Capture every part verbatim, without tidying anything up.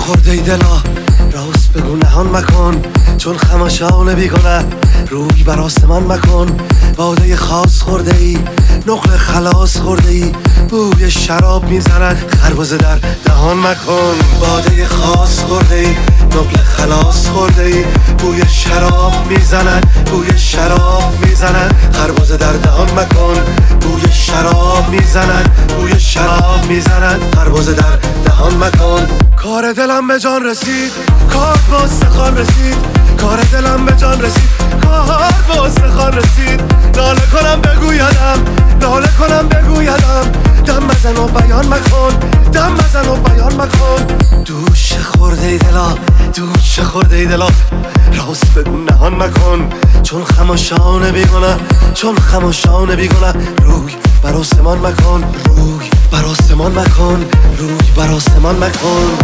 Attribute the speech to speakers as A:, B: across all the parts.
A: خورده ای دلا، راست بگو نهان مکن، چون خماشان بیگانه روی بر آسمان مکن. باده خاص خورده ای، نقل خلاص خورده ای، بوی شراب میزند خربزه در دهان مکن. باده خاص خورده ای، نقل خلاص خورده ای، بوی شراب میزند، بوی شراب میزند خربزه در دهان مکن. بوی شراب میزند، بوی شراب میزند خربزه در دهان مکن. کار دلم به جان رسید، کار با استخوان رسید، کار دلم به جان رسید، کار با استخوان رسید. ناله کنم بگویدم، ناله کنم بگویدم، دم بزن و بیان مکن، دم بزن و بیان مکن. دوش خورده ای دلا، دوش خورده ای دلا، راست بگو نهان مکن، چون خماشان بیگانه، چون خماشان بیگانه روی بر آسمان مکن، روی بر آسمان مکن، روی بر آسمان مکن.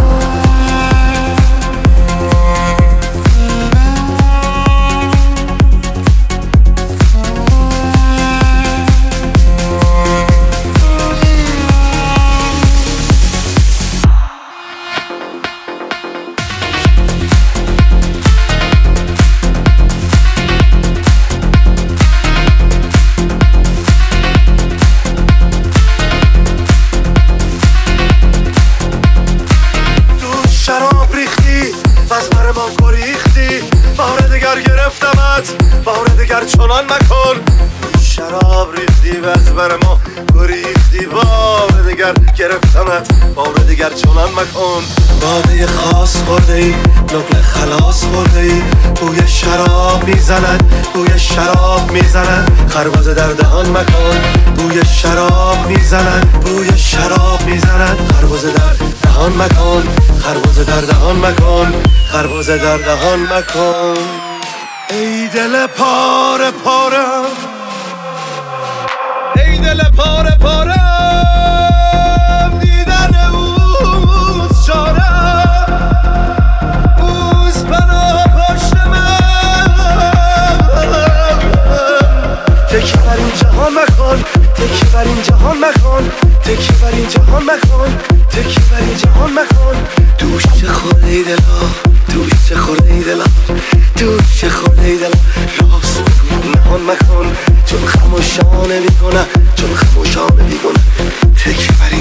A: شراب ریختی بس بر ما گریختی، بار دگر گرفتمت، بار دگر چنان مکن. شراب ریختی بس بر ما گریختی، بار دگر گرفتمت، بار دگر چنان مکن. باده خاص خورده ای، نقل خلاص خورده ای، بوی شراب میزند، بوی شراب میزند خربزه در دهان مکن. بوی شراب میزند، بوی شراب میزند خربزه در دهان مکن، خربزه در دهان مکن، خربزه در دهان مکن. ای دل پاره پارم، ای دل پاره پارم، دیدن اوز چارم، اوز پناه پشت من. تکی بر این جهان مکن، تکی بر این جهان مکن، تکی بر این جهان مکن، تکی بر این جهان مکن. دوش خورده ای دلا، دوش خورده ای دلا، دوش خورده ای دلا، راست بگو نهان مکن، چون خماشانه بیگانه، چون خماشانه بیگانه تکی بر این